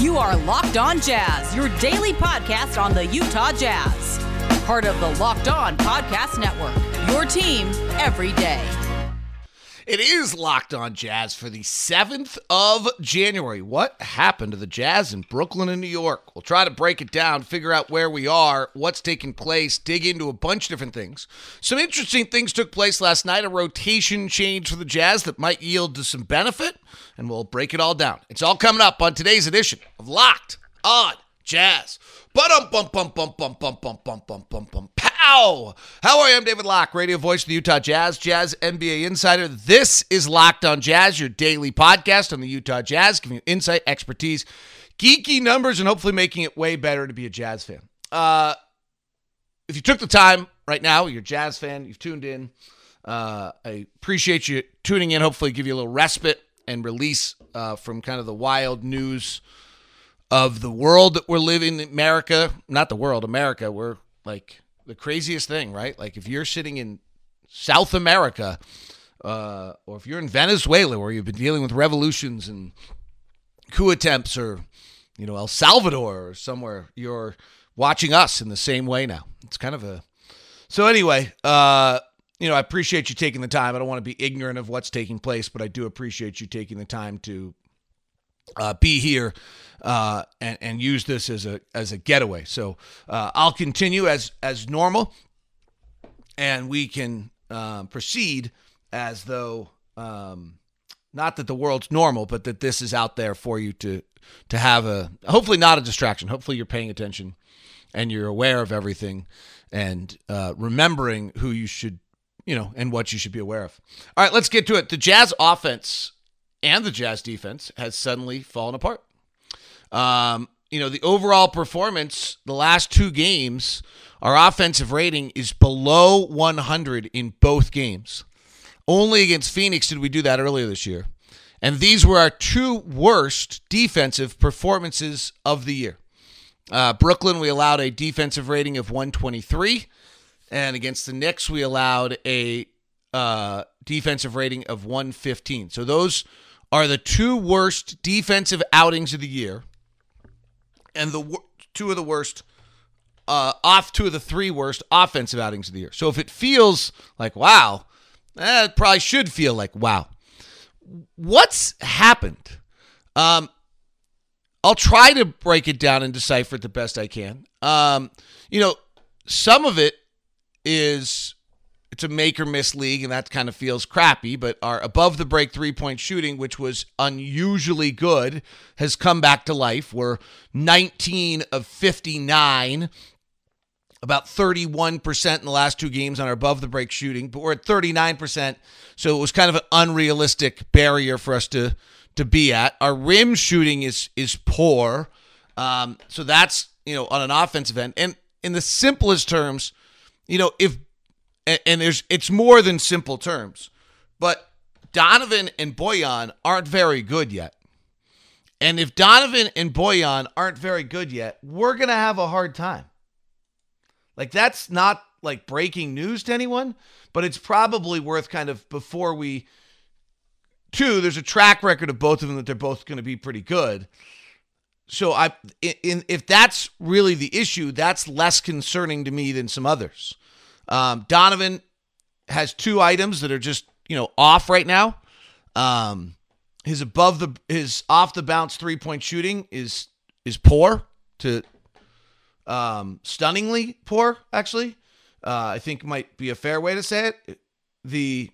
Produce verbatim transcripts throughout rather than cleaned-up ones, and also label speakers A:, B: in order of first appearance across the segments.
A: You are Locked On Jazz, your daily podcast on the Utah Jazz. Part of the Locked On Podcast Network, your team every day.
B: It is Locked On Jazz for the seventh of January. What happened to the Jazz in Brooklyn and New York? We'll try to break it down, figure out where we are, what's taking place, dig into a bunch of different things. Some interesting things took place last night, a rotation change for the Jazz that might yield to some benefit, and we'll break it all down. It's all coming up on today's edition of Locked On Jazz. Bum bum bum bum bum bum bum bum bum bum bum pow! How are you? I'm David Locke, radio voice of the Utah Jazz, Jazz N B A insider. This is Locked On Jazz, your daily podcast on the Utah Jazz, giving you insight, expertise, geeky numbers, and hopefully making it way better to be a Jazz fan. Uh, if you took the time right now, you're a Jazz fan, you've tuned in. Uh, I appreciate you tuning in. Hopefully, give you a little respite and release uh, from kind of the wild news of the world that we're living in. America, not the world, America. We're like the craziest thing, right? Like if you're sitting in South America, uh, or if you're in Venezuela where you've been dealing with revolutions and coup attempts, or, you know, El Salvador or somewhere, you're watching us in the same way now. It's kind of a, so anyway, uh, you know, I appreciate you taking the time. I don't want to be ignorant of what's taking place, but I do appreciate you taking the time to Uh, be here uh, and and use this as a as a getaway. So uh, I'll continue as as normal, and we can um, proceed as though um, not that the world's normal, but that this is out there for you to to have a hopefully not a distraction. Hopefully you're paying attention and you're aware of everything and uh, remembering who you should, you know, and what you should be aware of. All right, let's get to it. The Jazz offense and the Jazz defense has suddenly fallen apart. Um, you know, the overall performance, the last two games, our offensive rating is below one hundred in both games. Only against Phoenix did we do that earlier this year. And these were our two worst defensive performances of the year. Uh, Brooklyn, we allowed a defensive rating of one twenty-three. And against the Knicks, we allowed a uh, defensive rating of one fifteen. So those are the two worst defensive outings of the year, and the two of the worst, uh, off two of the three worst offensive outings of the year. So if it feels like, wow, eh, it probably should feel like, wow. What's happened? Um, I'll try to break it down and decipher it the best I can. Um, you know, some of it is, it's a make or miss league, and that kind of feels crappy, but our above the break three-point shooting, which was unusually good, has come back to life. We're nineteen of fifty-nine, about thirty-one percent in the last two games on our above the break shooting, but we're at thirty-nine percent, so it was kind of an unrealistic barrier for us to to be at. Our rim shooting is is poor, um, so that's, you know, on an offensive end. And in the simplest terms, you know, if And, and there's it's more than simple terms, but Donovan and Bojan aren't very good yet. And if Donovan and Bojan aren't very good yet, we're going to have a hard time. Like, that's not like breaking news to anyone, but it's probably worth kind of before we, two, there's a track record of both of them that they're both going to be pretty good. So I, in, if that's really the issue, that's less concerning to me than some others. Um, Donovan has two items that are just, you know, off right now. Um, his above the his off the bounce three point shooting is is poor to um, stunningly poor. Actually, uh, I think might be a fair way to say it. The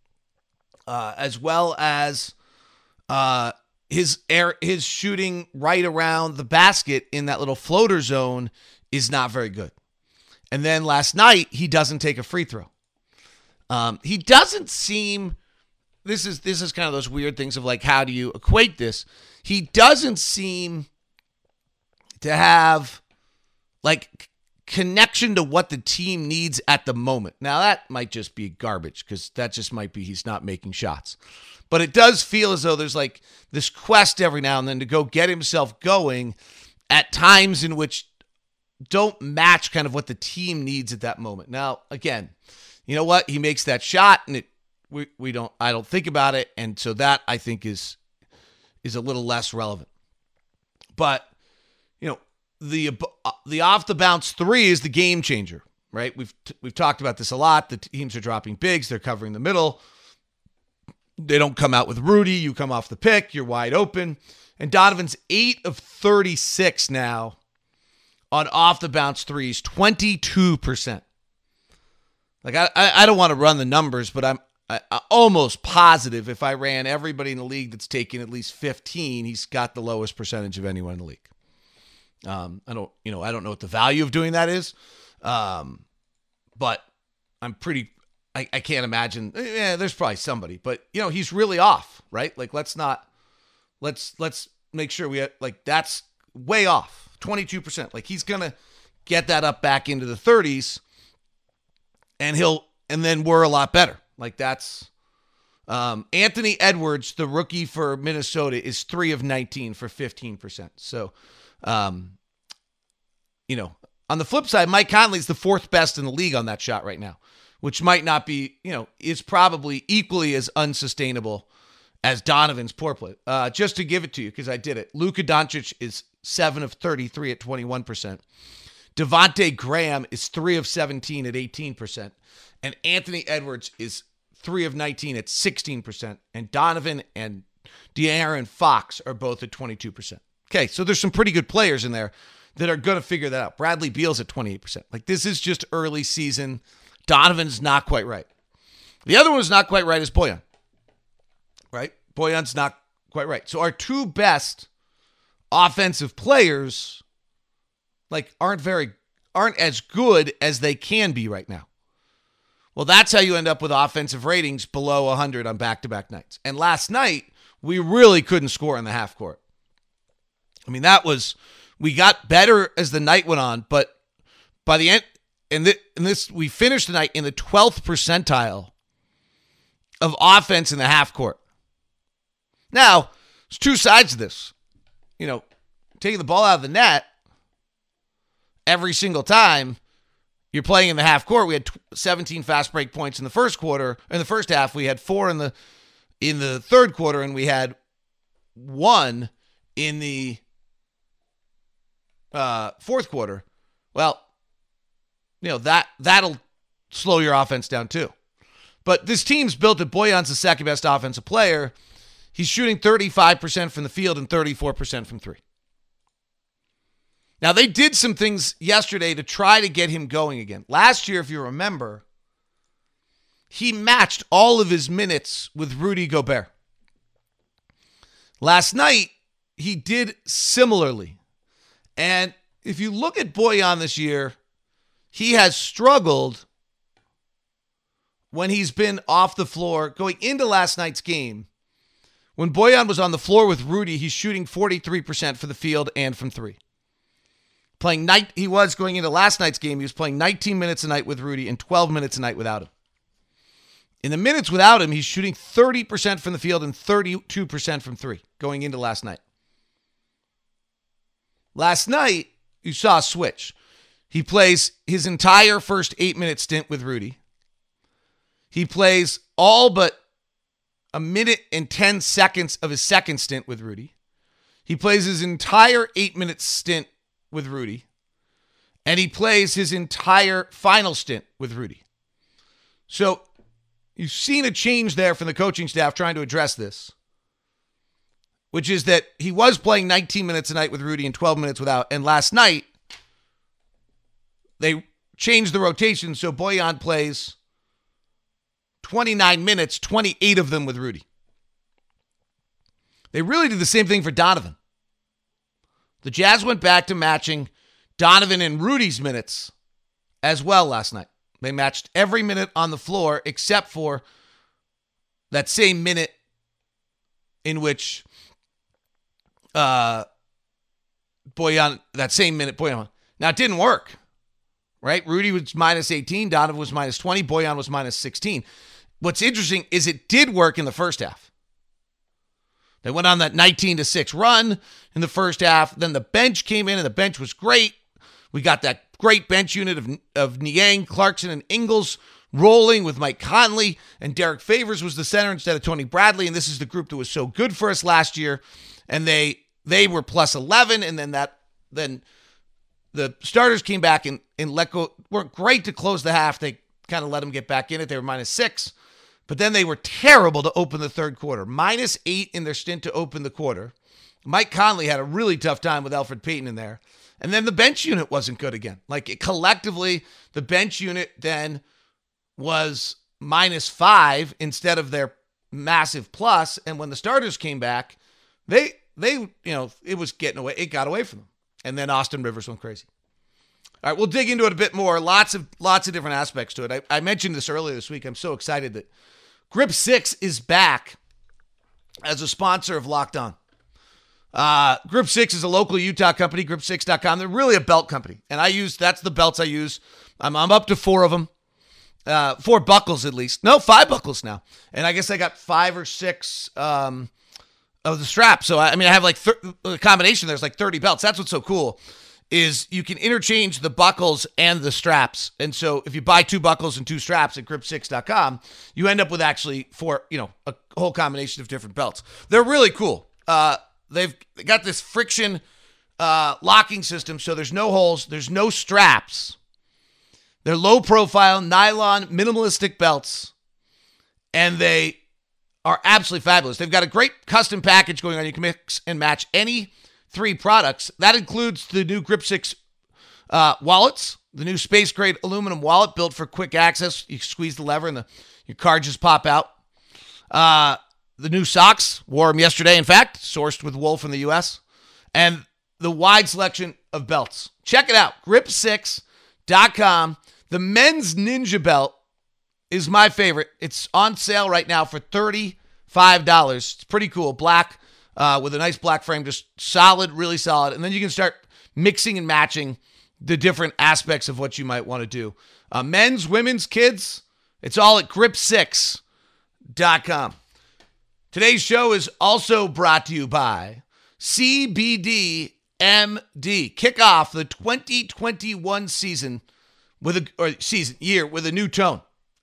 B: uh, as well as uh, his air his shooting right around the basket in that little floater zone is not very good. And then last night, he doesn't take a free throw. Um, he doesn't seem, this is this is kind of those weird things of like, how do you equate this? He doesn't seem to have like connection to what the team needs at the moment. Now, that might just be garbage because that just might be he's not making shots. But it does feel as though there's like this quest every now and then to go get himself going at times in which don't match kind of what the team needs at that moment. Now, again, you know what? He makes that shot and it we we don't I don't think about it, and so that I think is is a little less relevant. But, you know, the the off the bounce three is the game changer, right? We've we've talked about this a lot. The teams are dropping bigs, they're covering the middle. They don't come out with Rudy. You come off the pick, you're wide open. And Donovan's eight of thirty-six now on off the bounce threes, twenty-two percent. Like I I, I don't want to run the numbers, but I'm I, I'm almost positive if I ran everybody in the league that's taken at least fifteen, he's got the lowest percentage of anyone in the league. Um, I don't, you know, I don't know what the value of doing that is, um, but I'm pretty. I, I can't imagine. Yeah, there's probably somebody, but you know, he's really off, right? Like, let's not. Let's let's make sure we like that's way off, twenty-two percent. Like he's gonna get that up back into the thirties, and he'll and then we're a lot better. Like that's um, Anthony Edwards, the rookie for Minnesota, is three of nineteen for fifteen percent. So. Um, you know, on the flip side, Mike Conley's the fourth best in the league on that shot right now, which might not be, you know, is probably equally as unsustainable as Donovan's poor play. Uh, just to give it to you, because I did it. Luka Doncic is seven of thirty-three at twenty-one percent. Devontae Graham is three of seventeen at eighteen percent. And Anthony Edwards is three of nineteen at sixteen percent. And Donovan and De'Aaron Fox are both at twenty-two percent. Okay, so there's some pretty good players in there that are going to figure that out. Bradley Beal's at twenty-eight percent. Like, this is just early season. Donovan's not quite right. The other one who's not quite right is Bojan. Right? Bojan's not quite right. So our two best offensive players, like, aren't very, aren't as good as they can be right now. Well, that's how you end up with offensive ratings below one hundred on back-to-back nights. And last night, we really couldn't score in the half court. I mean, that was, we got better as the night went on, but by the end, and this, and this, we finished the night in the twelfth percentile of offense in the half court. Now, there's two sides to this. You know, taking the ball out of the net every single time you're playing in the half court. We had seventeen fast break points in the first quarter. In the first half, we had four in the in the third quarter, and we had one in the Uh, fourth quarter. Well, you know, that, that'll slow your offense down too. But this team's built that Bojan's the second best offensive player. He's shooting thirty-five percent from the field and thirty-four percent from three. Now, they did some things yesterday to try to get him going again. Last year, if you remember, he matched all of his minutes with Rudy Gobert. Last night, he did similarly. And if you look at Bojan this year, he has struggled when he's been off the floor. Going into last night's game, when Bojan was on the floor with Rudy, he's shooting forty-three percent for the field and from three. Playing night, he was going into last night's game, he was playing nineteen minutes a night with Rudy and twelve minutes a night without him. In the minutes without him, he's shooting thirty percent from the field and thirty-two percent from three going into last night. Last night, you saw a switch. He plays his entire first eight-minute stint with Rudy. He plays all but a minute and ten seconds of his second stint with Rudy. He plays his entire eight-minute stint with Rudy. And he plays his entire final stint with Rudy. So you've seen a change there from the coaching staff trying to address this, which is that he was playing nineteen minutes a night with Rudy and twelve minutes without. And last night, they changed the rotation so Bojan plays twenty-nine minutes, twenty-eight of them with Rudy. They really did the same thing for Donovan. The Jazz went back to matching Donovan and Rudy's minutes as well last night. They matched every minute on the floor except for that same minute in which Uh, Bojan, that same minute, Bojan. Now, it didn't work, right? Rudy was minus eighteen, Donovan was minus twenty, Bojan was minus sixteen. What's interesting is it did work in the first half. They went on that nineteen to six run in the first half. Then the bench came in, and the bench was great. We got that great bench unit of, of Niang, Clarkson, and Ingles rolling with Mike Conley, and Derek Favors was the center instead of Tony Bradley, and this is the group that was so good for us last year. And they they were plus eleven, and then that then the starters came back and, and let go. Weren't great to close the half. They kind of let them get back in it. They were minus six, but then they were terrible to open the third quarter. Minus eight in their stint to open the quarter. Mike Conley had a really tough time with Elfrid Payton in there. And then the bench unit wasn't good again. Like it, collectively, the bench unit then was minus five instead of their massive plus. And when the starters came back, they, they, you know, it was getting away. It got away from them. And then Austin Rivers went crazy. All right, we'll dig into it a bit more. Lots of, lots of different aspects to it. I, I mentioned this earlier this week. I'm so excited that Grip six is back as a sponsor of Locked On. Uh, Grip six is a local Utah company, grip six dot com. They're really a belt company. And I use, that's the belts I use. I'm, I'm up to four of them. Uh, four buckles at least. No, five buckles now. And I guess I got five or six um, of the straps. So, I, I mean, I have like thir- a combination. There's like thirty belts. That's what's so cool is you can interchange the buckles and the straps. And so if you buy two buckles and two straps at grip six dot com, you end up with actually four, you know, a whole combination of different belts. They're really cool. Uh, They've got this friction uh, locking system, so there's no holes, there's no straps. They're low-profile, nylon, minimalistic belts, and they are absolutely fabulous. They've got a great custom package going on. You can mix and match any three products. That includes the new Grip six uh, wallets, the new space-grade aluminum wallet built for quick access. You squeeze the lever and the, your card just pop out. Uh... The new socks, wore them yesterday, in fact, sourced with wool from the U S, and the wide selection of belts. Check it out, grip six dot com. The men's Ninja belt is my favorite. It's on sale right now for thirty-five dollars. It's pretty cool, black uh, with a nice black frame, just solid, really solid. And then you can start mixing and matching the different aspects of what you might want to do. Uh, men's, women's, kids, it's all at grip six dot com. Today's show is also brought to you by C B D M D. Kick off the twenty twenty-one season with a or season year with a new tone.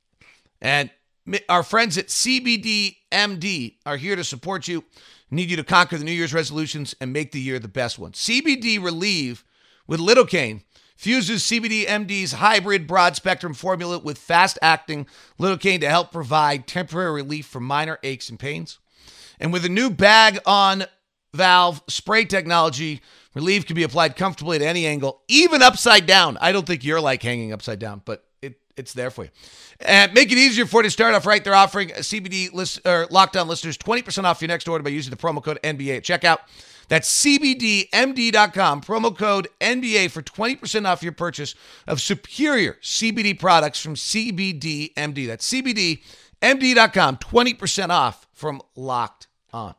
B: And our friends at C B D M D are here to support you. Need you to conquer the New Year's resolutions and make the year the best one. C B D Relieve with lidocaine fuses C B D M D's hybrid broad-spectrum formula with fast-acting lidocaine to help provide temporary relief from minor aches and pains. And with a new bag-on-valve spray technology, Relieve can be applied comfortably at any angle, even upside down. I don't think you're like hanging upside down, but it, it's there for you. And make it easier for you to start off right. They're offering C B D list, or Locked On listeners twenty percent off your next order by using the promo code N B A at checkout. That's C B D M D dot com, promo code N B A for twenty percent off your purchase of superior C B D products from C B D M D. That's C B D M D dot com, twenty percent off from Locked On.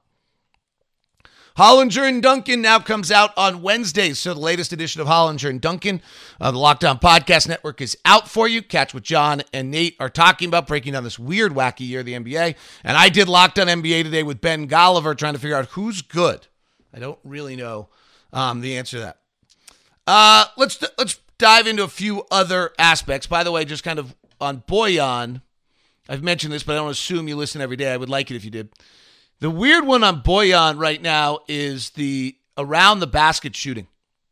B: Hollinger and Duncan now comes out on Wednesdays. So the latest edition of Hollinger and Duncan, uh, the Locked On Podcast Network, is out for you. Catch what John and Nate are talking about, breaking down this weird, wacky year of the N B A. And I did Locked On N B A today with Ben Golliver, trying to figure out who's good. I don't really know um, the answer to that. Uh, let's let's dive into a few other aspects. By the way, just kind of on Bojan, I've mentioned this, but I don't assume you listen every day. I would like it if you did. The weird one on Bojan right now is the around the basket shooting.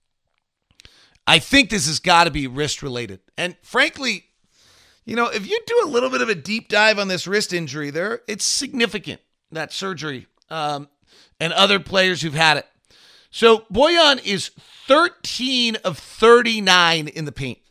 B: I think this has got to be wrist related. And frankly, you know, if you do a little bit of a deep dive on this wrist injury there, it's significant, that surgery, um, and other players who've had it. So Bojan is thirteen of thirty-nine in the paint.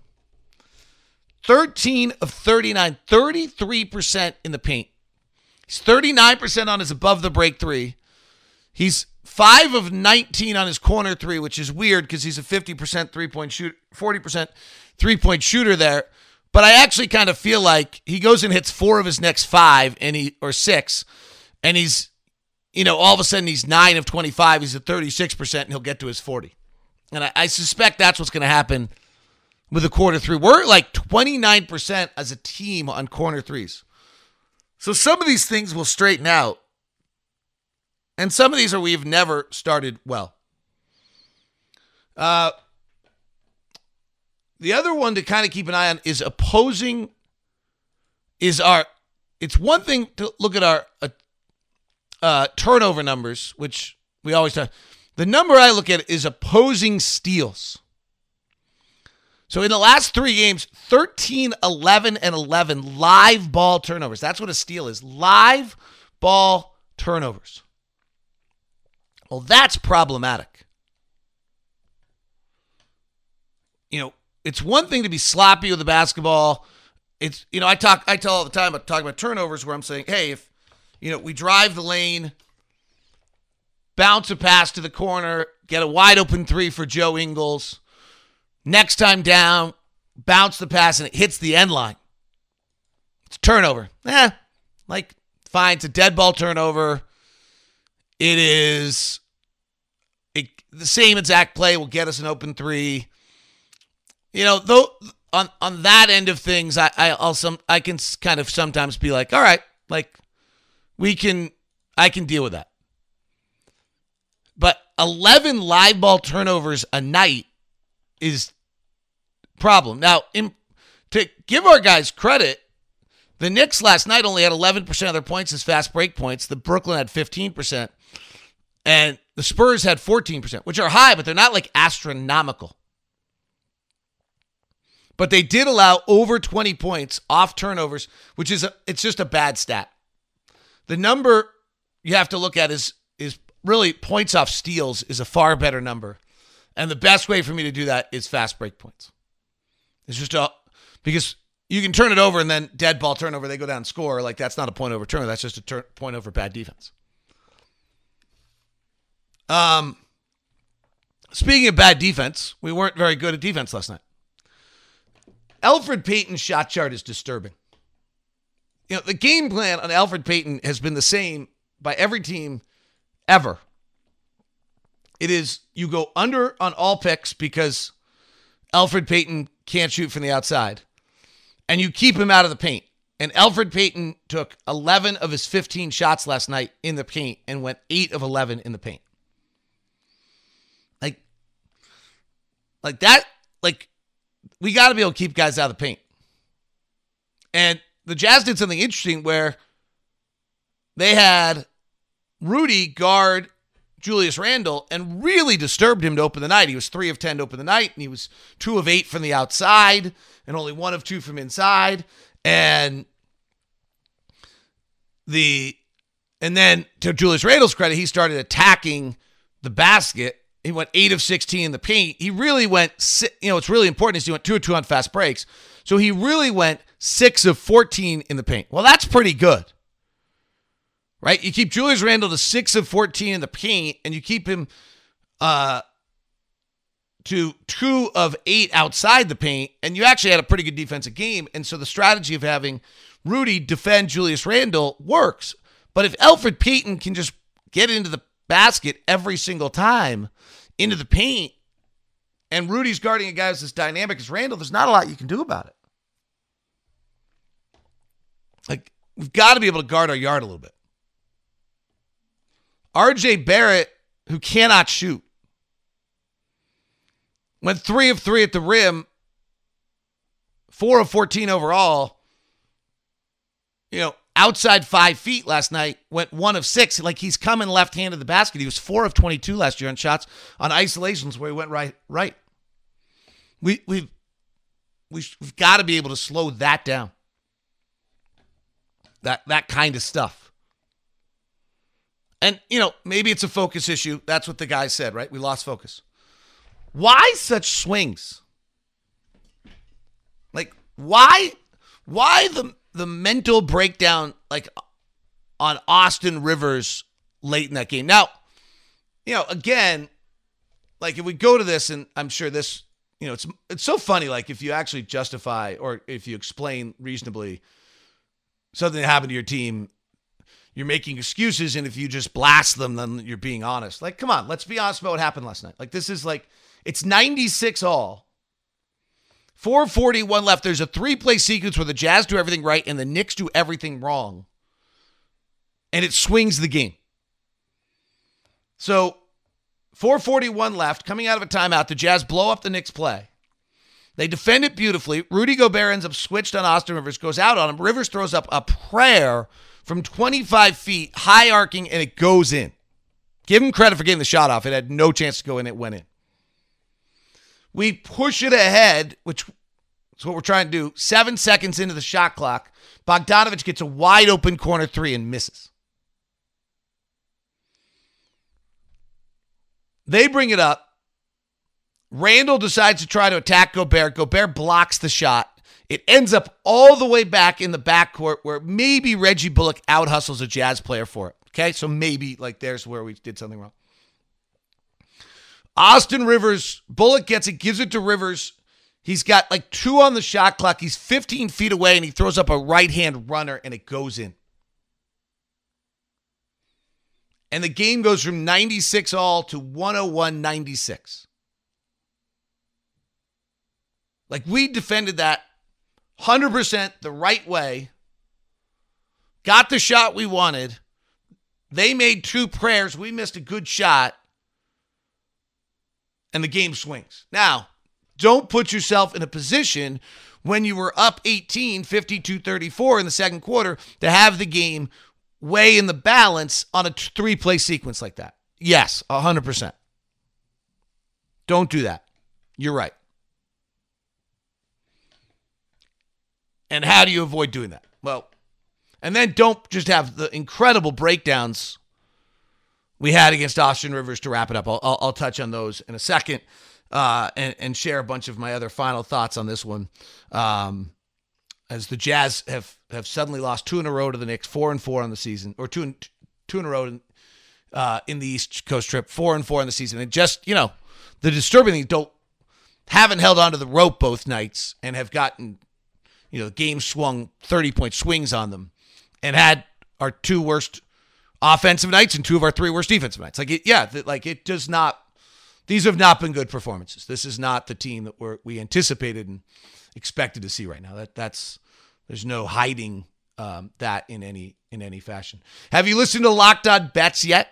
B: thirteen of thirty-nine, thirty-three percent in the paint. He's thirty-nine percent on his above the break three. He's five of nineteen on his corner three, which is weird because he's a fifty percent three-point shooter, forty percent three-point shooter there. But I actually kind of feel like he goes and hits four of his next five and he or six, and he's, you know, all of a sudden he's nine of twenty-five. He's at thirty-six percent, and he'll get to his forty. And I, I suspect that's what's going to happen with the quarter three. We're like twenty-nine percent as a team on corner threes. So some of these things will straighten out, and some of these are we've never started well. Uh, the other one to kind of keep an eye on is opposing, is our, it's one thing to look at our uh, uh, turnover numbers, which we always talk. The number I look at is opposing steals. So in the last three games, thirteen, eleven, and eleven live ball turnovers. That's what a steal is. Live ball turnovers. Well, that's problematic. You know, it's one thing to be sloppy with the basketball. It's, you know, I talk, I tell all the time, I talk about turnovers where I'm saying, hey, if, you know, we drive the lane, bounce a pass to the corner, get a wide open three for Joe Ingles. Next time down, bounce the pass and it hits the end line. It's a turnover. Eh, like, fine, it's a dead ball turnover. It is it, the same exact play will get us an open three. You know, though on on that end of things, I I also I can kind of sometimes be like, all right, like we can I can deal with that. But eleven live ball turnovers a night is problem. Now, in, to give our guys credit, the Knicks last night only had eleven percent of their points as fast break points. The Brooklyn had fifteen percent. And the Spurs had fourteen percent, which are high, but they're not like astronomical. But they did allow over twenty points off turnovers, which is a, it's just a bad stat. The number you have to look at is is really points off steals is a far better number. And the best way for me to do that is fast break points. It's just a, because you can turn it over and then dead ball turnover, they go down and score. Like, that's not a point over turnover. That's just a tur- point over bad defense. Um, speaking of bad defense, we weren't very good at defense last night. Elfrid Payton's shot chart is disturbing. You know, the game plan on Elfrid Payton has been the same by every team ever. It is you go under on all picks because Elfrid Payton can't shoot from the outside, and you keep him out of the paint. And Elfrid Payton took eleven of his fifteen shots last night in the paint and went eight of eleven in the paint. Like, like that, like, we got to be able to keep guys out of the paint. And the Jazz did something interesting where they had Rudy guard Julius Randle and really disturbed him to open the night. He was three of ten to open the night, and he was two of eight from the outside and only one of two from inside. And the and then to Julius Randle's credit, he started attacking the basket. He went eight of sixteen in the paint. He really went, you know, it's really important is he went two of two on fast breaks. So he really went six of fourteen in the paint. Well, that's pretty good. Right? You keep Julius Randle to six of fourteen in the paint, and you keep him uh, to two of eight outside the paint, and you actually had a pretty good defensive game. And so the strategy of having Rudy defend Julius Randle works. But if Elfrid Payton can just get into the basket every single time, into the paint, and Rudy's guarding a guy who's as dynamic as Randle, there's not a lot you can do about it. Like, we've got to be able to guard our yard a little bit. R J Barrett, who cannot shoot, went three of three at the rim, four of fourteen overall. You know, outside five feet last night, went one of six. Like, he's coming left-handed to the basket. He was four of twenty-two last year on shots on isolations where he went right. right. We, we've, we've, we've got to be able to slow that down. That, that kind of stuff. And, you know, maybe it's a focus issue. That's what the guy said, right? We lost focus. Why such swings? Like, why why the the mental breakdown, like, on Austin Rivers late in that game? Now, you know, again, like, if we go to this, and I'm sure this, you know, it's it's so funny, like, if you actually justify or if you explain reasonably something that happened to your team, you're making excuses, and if you just blast them, then you're being honest. Like, come on, let's be honest about what happened last night. Like, this is like, it's ninety-six all. four forty-one left. There's a three-play sequence where the Jazz do everything right and the Knicks do everything wrong. And it swings the game. So, four forty-one left, coming out of a timeout, the Jazz blow up the Knicks play. They defend it beautifully. Rudy Gobert ends up switched on Austin Rivers, goes out on him. Rivers throws up a prayer from twenty-five feet, high arcing, and it goes in. Give him credit for getting the shot off. It had no chance to go in. It went in. We push it ahead, which is what we're trying to do. Seven seconds into the shot clock, Bogdanović gets a wide open corner three and misses. They bring it up. Randall decides to try to attack Gobert. Gobert blocks the shot. It ends up all the way back in the backcourt where maybe Reggie Bullock out-hustles a Jazz player for it. Okay, so maybe like there's where we did something wrong. Austin Rivers, Bullock gets it, gives it to Rivers. He's got like two on the shot clock. He's fifteen feet away, and he throws up a right-hand runner, and it goes in. And the game goes from ninety-six all to one oh one ninety-six. Like, we defended that one hundred percent the right way. Got the shot we wanted. They made two prayers. We missed a good shot. And the game swings. Now, don't put yourself in a position when you were up eighteen, fifty-two thirty-four in the second quarter to have the game way in the balance on a three-play sequence like that. Yes, one hundred percent. Don't do that. You're right. And how do you avoid doing that? Well, and then don't just have the incredible breakdowns we had against Austin Rivers to wrap it up. I'll, I'll, I'll touch on those in a second uh, and, and share a bunch of my other final thoughts on this one. Um, as the Jazz have, have suddenly lost two in a row to the Knicks, four and four on the season, or two in, two in a row in, uh, in the East Coast trip, four and four on the season. And just, you know, the disturbing thing, don't, haven't held onto the rope both nights and have gotten, you know, the game swung thirty-point swings on them and had our two worst offensive nights and two of our three worst defensive nights. Like, it, yeah, like it does not, these have not been good performances. This is not the team that we're, we anticipated and expected to see right now. That that's, there's no hiding um, that in any, in any fashion. Have you listened to Locked On Bets yet?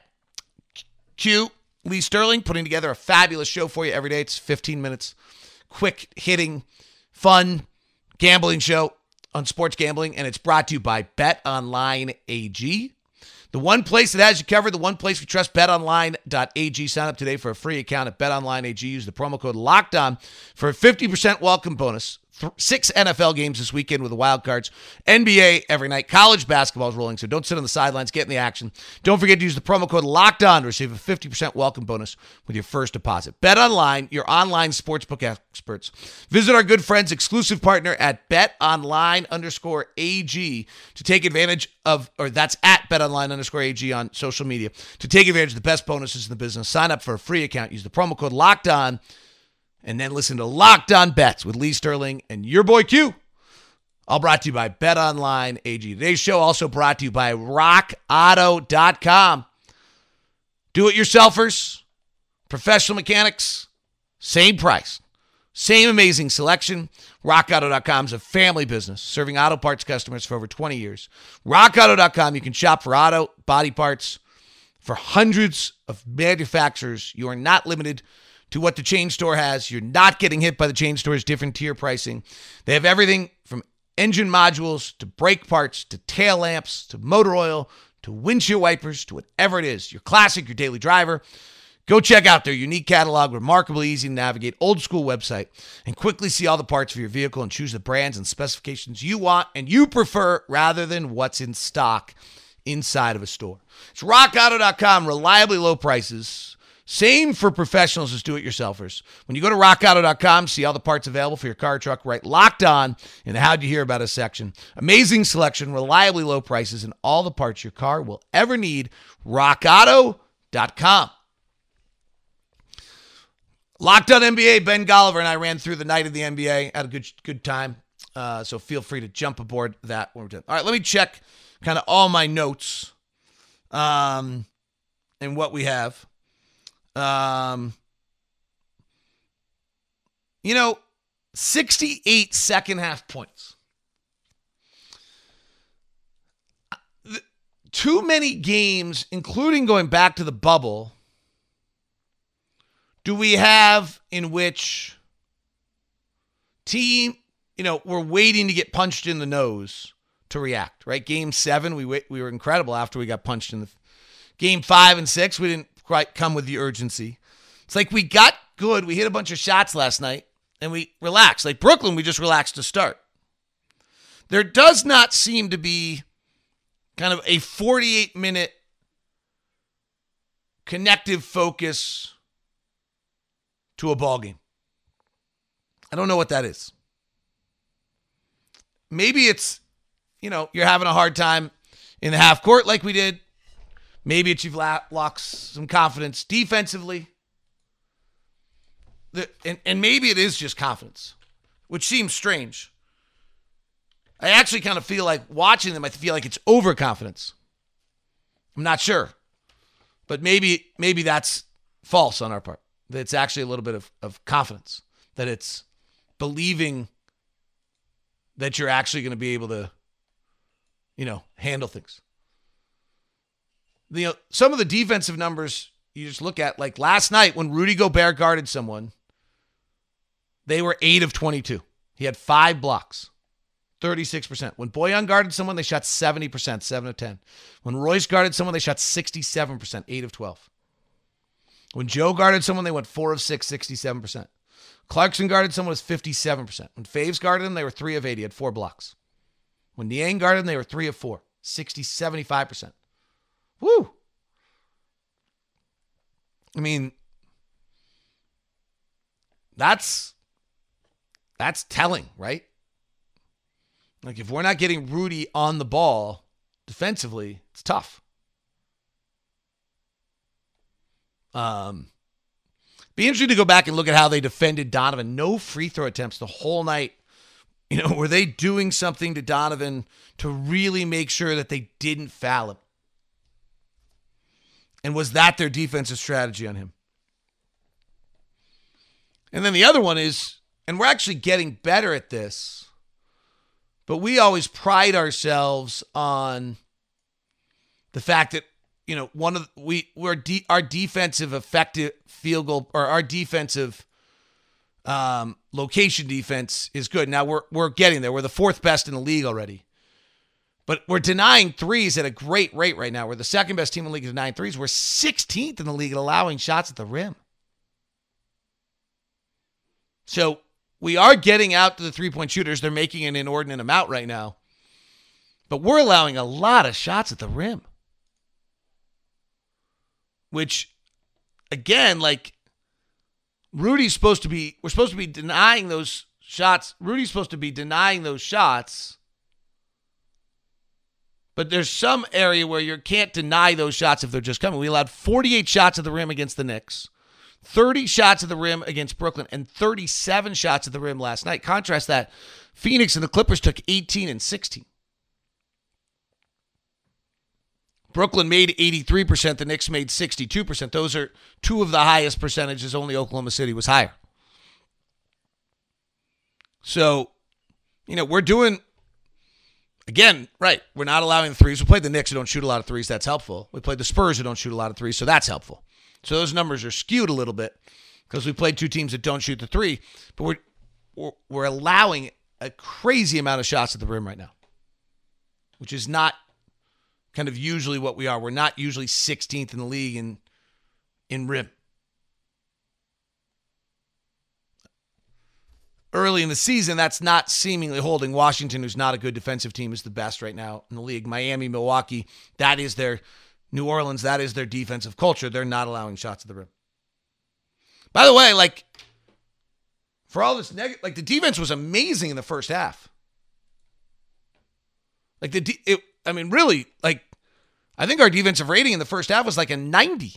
B: Q, Lee Sterling, putting together a fabulous show for you every day. It's fifteen minutes, quick hitting, fun, gambling show on sports gambling, and it's brought to you by BetOnline A G. The one place that has you covered, the one place we trust, bet online dot a g. Sign up today for a free account at BetOnline A G. Use the promo code LOCKEDON for a fifty percent welcome bonus. Th- six N F L games this weekend with the wild cards. N B A every night. College basketball is rolling, so don't sit on the sidelines. Get in the action. Don't forget to use the promo code LOCKEDON to receive a fifty percent welcome bonus with your first deposit. BetOnline, your online sportsbook experts. Visit our good friends, exclusive partner at BetOnline underscore AG to take advantage of, or that's at BetOnline underscore AG on social media, to take advantage of the best bonuses in the business. Sign up for a free account. Use the promo code LOCKEDON. And then listen to Locked On Bets with Lee Sterling and your boy Q. All brought to you by BetOnline A G. Today's show also brought to you by rock auto dot com. Do-it-yourselfers, professional mechanics, same price, same amazing selection. rock auto dot com is a family business serving auto parts customers for over twenty years. rock auto dot com, you can shop for auto, body parts for hundreds of manufacturers. You are not limited to what the chain store has. You're not getting hit by the chain store's different tier pricing. They have everything from engine modules to brake parts to tail lamps to motor oil to windshield wipers to whatever it is. Your classic, your daily driver. Go check out their unique catalog, remarkably easy to navigate, old school website, and quickly see all the parts for your vehicle and choose the brands and specifications you want and you prefer rather than what's in stock inside of a store. It's rock auto dot com, reliably low prices. Same for professionals as do-it-yourselfers. When you go to rock auto dot com, see all the parts available for your car or truck, right? Locked On in the How'd You Hear About Us section. Amazing selection, reliably low prices, and all the parts your car will ever need. rock auto dot com. Locked On N B A, Ben Golliver and I ran through the night of the N B A. Had a good, good time, uh, so feel free to jump aboard that when we're done. All right, let me check kind of all my notes um, and what we have. Um, you know, sixty-eight second half points. Too many games, including going back to the bubble, do we have in which team, you know, we're waiting to get punched in the nose to react, right? Game seven, we we were incredible after we got punched in the game five and six. We didn't quite come with the urgency. It's like we got good. We hit a bunch of shots last night, and we relaxed. Like Brooklyn, we just relaxed to start. There does not seem to be kind of a forty-eight minute connective focus to a ball game. I don't know what that is. Maybe it's, you know, you're having a hard time in the half court like we did. Maybe it's you've lost some confidence defensively. The, and, and maybe it is just confidence, which seems strange. I actually kind of feel like watching them, I feel like it's overconfidence. I'm not sure. But maybe maybe that's false on our part. That it's actually a little bit of, of confidence. That it's believing that you're actually going to be able to, you know, handle things. You know, some of the defensive numbers you just look at, like last night when Rudy Gobert guarded someone, they were eight of twenty-two. He had five blocks, thirty-six percent. When Bojan guarded someone, they shot seventy percent, seven of ten. When Royce guarded someone, they shot sixty-seven percent, eight of twelve. When Joe guarded someone, they went four of six, sixty-seven percent. Clarkson guarded someone, was fifty-seven percent. When Faves guarded him, they were three of eight. He had four blocks. When Niang guarded him, they were three of four, sixty, seventy-five percent. Woo! I mean, that's that's telling, right? Like if we're not getting Rudy on the ball defensively, it's tough. Um, be interesting to go back and look at how they defended Donovan. No free throw attempts the whole night. You know, were they doing something to Donovan to really make sure that they didn't foul him? And was that their defensive strategy on him? And then the other one is, and we're actually getting better at this, but we always pride ourselves on the fact that, you know, one of the, we we're de, our defensive effective field goal or our defensive um, location defense is good. Now we're we're getting there. We're the fourth best in the league already. But we're denying threes at a great rate right now. We're the second best team in the league at denying threes. We're sixteenth in the league at allowing shots at the rim. So we are getting out to the three-point shooters. They're making an inordinate amount right now. But we're allowing a lot of shots at the rim. Which, again, like, Rudy's supposed to be, we're supposed to be denying those shots. Rudy's supposed to be denying those shots. But there's some area where you can't deny those shots if they're just coming. We allowed forty-eight shots at the rim against the Knicks, thirty shots at the rim against Brooklyn, and thirty-seven shots at the rim last night. Contrast that, Phoenix and the Clippers took eighteen and sixteen. Brooklyn made eighty-three percent. The Knicks made sixty-two percent. Those are two of the highest percentages. Only Oklahoma City was higher. So, you know, we're doing... Again, right, we're not allowing the threes. We played the Knicks who don't shoot a lot of threes. That's helpful. We played the Spurs who don't shoot a lot of threes, so that's helpful. So those numbers are skewed a little bit because we played two teams that don't shoot the three, but we're, we're, we're allowing a crazy amount of shots at the rim right now, which is not kind of usually what we are. We're not usually sixteenth in the league in, in rim. Early in the season, that's not seemingly holding. Washington, who's not a good defensive team, is the best right now in the league. Miami, Milwaukee, that is their New Orleans, that is their defensive culture. They're not allowing shots at the rim. By the way, like, for all this negative, like, the defense was amazing in the first half. Like, the, de- it, I mean, really, like, I think our defensive rating in the first half was like a ninety.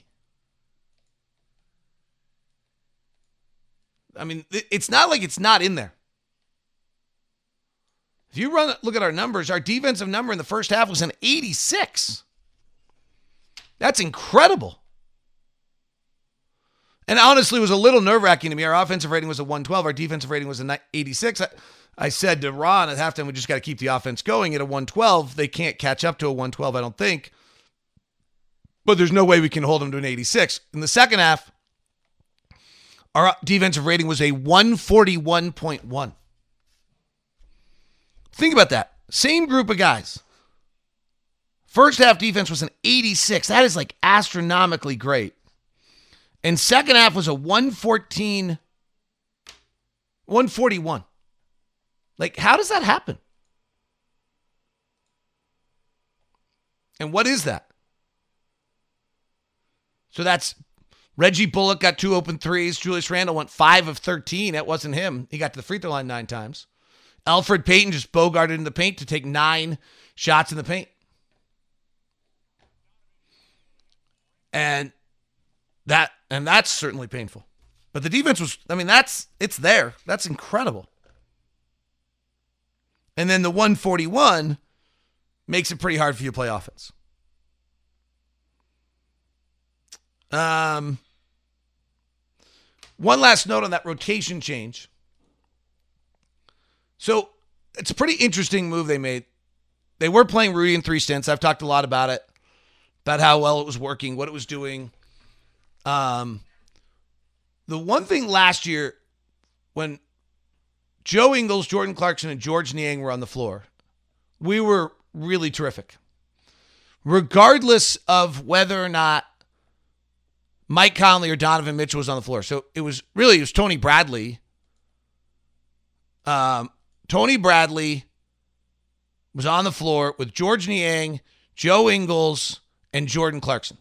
B: I mean, it's not like it's not in there. If you run look at our numbers, our defensive number in the first half was an eighty-six. That's incredible. And honestly, it was a little nerve-wracking to me. Our offensive rating was a one twelve. Our defensive rating was a eighty-six. I, I said to Ron at halftime, we just got to keep the offense going at a one twelve. They can't catch up to a one twelve, I don't think. But there's no way we can hold them to an eighty-six. In the second half, our defensive rating was a one forty-one point one. Think about that. Same group of guys. First half defense was an eighty-six. That is like astronomically great. And second half was a one fourteen, one forty-one. Like, how does that happen? And what is that? So that's Reggie Bullock got two open threes. Julius Randle went five of thirteen. That wasn't him. He got to the free throw line nine times. Elfrid Payton just bogarted in the paint to take nine shots in the paint. And that and that's certainly painful. But the defense was, I mean, that's, it's there. That's incredible. And then the one forty-one makes it pretty hard for you to play offense. Um, one last note on that rotation change. So it's a pretty interesting move they made. They were playing Rudy in three stints. I've talked a lot about it, about how well it was working, what it was doing. Um, the one thing last year when Joe Ingles, Jordan Clarkson, and George Niang were on the floor, we were really terrific. Regardless of whether or not Mike Conley or Donovan Mitchell was on the floor. So it was really, it was Tony Bradley. Um, Tony Bradley was on the floor with George Niang, Joe Ingles, and Jordan Clarkson.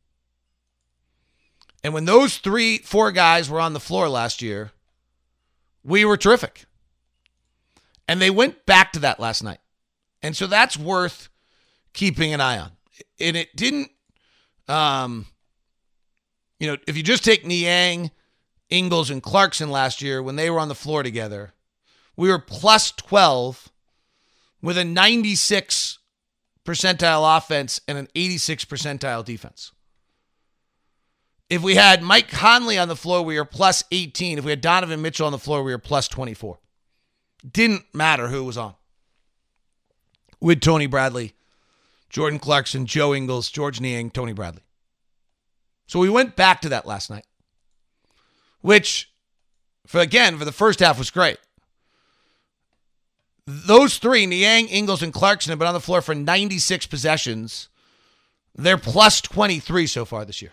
B: And when those three, four guys were on the floor last year, we were terrific. And they went back to that last night. And so that's worth keeping an eye on. And it didn't, um, you know, if you just take Niang, Ingles, and Clarkson last year when they were on the floor together, we were plus twelve with a ninety-six percentile offense and an eighty-six percentile defense. If we had Mike Conley on the floor, we were plus eighteen. If we had Donovan Mitchell on the floor, we were plus twenty-four. Didn't matter who was on. With Tony Bradley, Jordan Clarkson, Joe Ingles, George Niang, Tony Bradley. So we went back to that last night, which, for again, for the first half was great. Those three, Niang, Ingles, and Clarkson, have been on the floor for ninety-six possessions. They're plus twenty-three so far this year.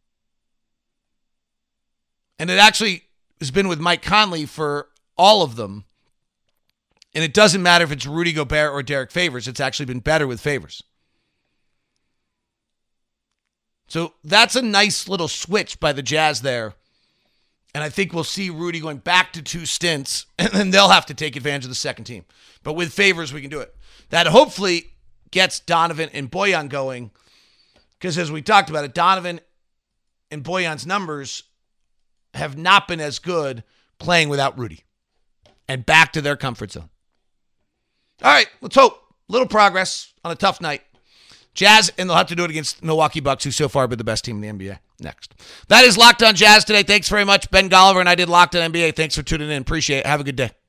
B: And it actually has been with Mike Conley for all of them. And it doesn't matter if it's Rudy Gobert or Derek Favors. It's actually been better with Favors. So that's a nice little switch by the Jazz there. And I think we'll see Rudy going back to two stints, and then they'll have to take advantage of the second team. But with Favors, we can do it. That hopefully gets Donovan and Bojan going, because as we talked about it, Donovan and Bojan's numbers have not been as good playing without Rudy. And back to their comfort zone. All right, let's hope. Little progress on a tough night. Jazz, and they'll have to do it against Milwaukee Bucks, who so far have been the best team in the N B A. Next. That is Locked On Jazz today. Thanks very much. Ben Golliver and I did Locked On N B A. Thanks for tuning in. Appreciate it. Have a good day.